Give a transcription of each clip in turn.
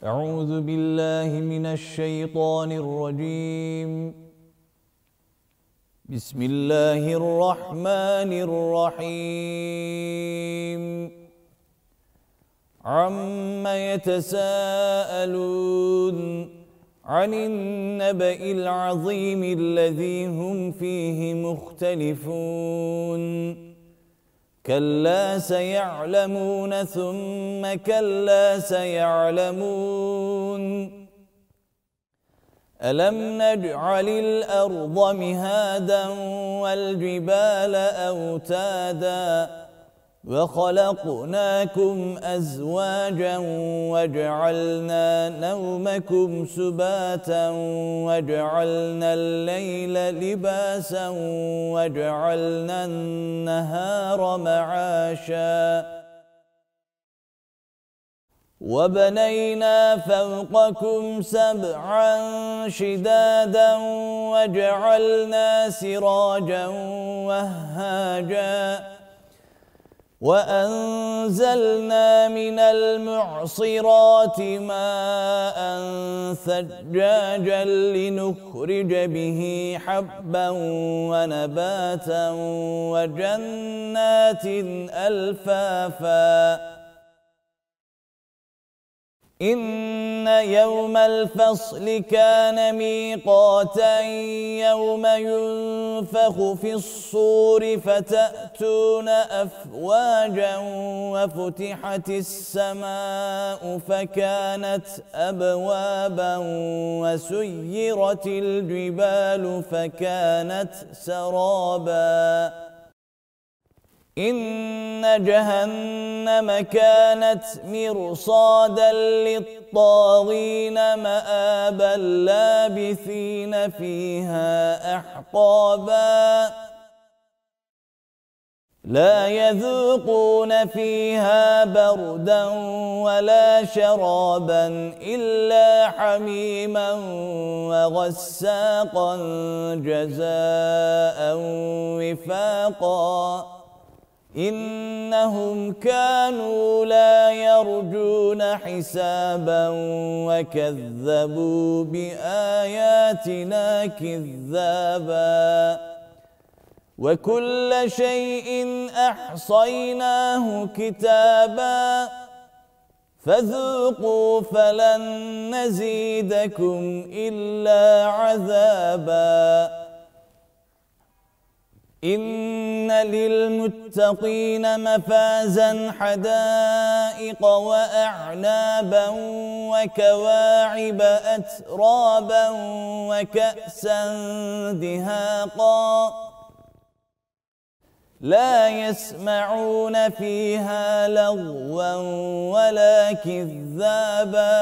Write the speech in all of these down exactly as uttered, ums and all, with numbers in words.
أعوذ بالله من الشيطان الرجيم. بسم الله الرحمن الرحيم. عَمَّ يتساءلون عن النبأ العظيم الذي هم فيه مختلفون كلا سيعلمون ثم كلا سيعلمون ألم نجعل الأرض مهادا والجبال أوتادا وخلقناكم أزواجا وجعلنا نومكم سباتا وجعلنا الليل لباسا وجعلنا النهار معاشا وبنينا فوقكم سبعا شدادا وجعلنا سراجا وهاجا وأنزلنا من المعصرات ماء ثجاجا لنخرج به حبا ونباتا وجنات ألفافا إن يوم الفصل كان ميقاتا يوم ينفخ في الصور فتأتون أفواجا وفتحت السماء فكانت أبوابا وسيرت الجبال فكانت سرابا إن جهنم كانت مرصادا للطاغين مآبا لابثين فيها أحقابا لا يذوقون فيها بردا ولا شرابا إلا حميما وغساقا جزاء وفاقا إنهم كانوا لا يرجون حسابا وكذبوا بآياتنا كذابا وكل شيء أحصيناه كتابا فذوقوا فلن نزيدكم إلا عذابا إن للمتقين مفازا حدائق وأعنابا وكواعب أترابا وكأسا دهاقا لا يسمعون فيها لغوا ولا كذابا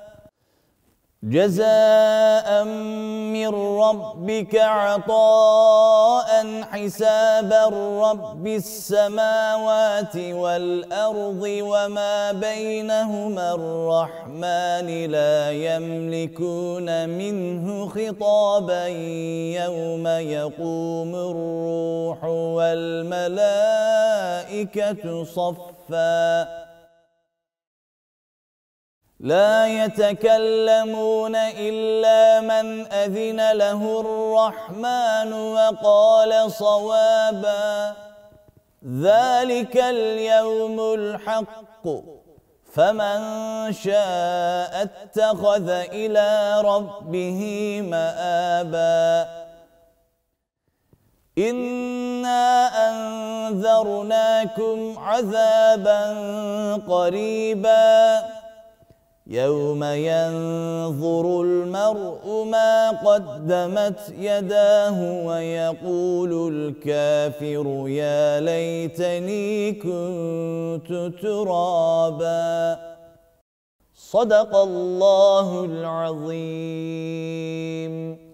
جزاء من ربك عطاء حسابا رب السماوات والأرض وما بينهما الرحمن لا يملكون منه خطابا يوم يقوم الروح والملائكة صفا لا يتكلمون إلا من أذن له الرحمن وقال صوابا ذلك اليوم الحق فمن شاء اتخذ إلى ربه مآبا إنا أنذرناكم عذابا قريبا يوم ينظر المرء ما قدمت يداه ويقول الكافر يا ليتني كنت ترابا صدق الله العظيم.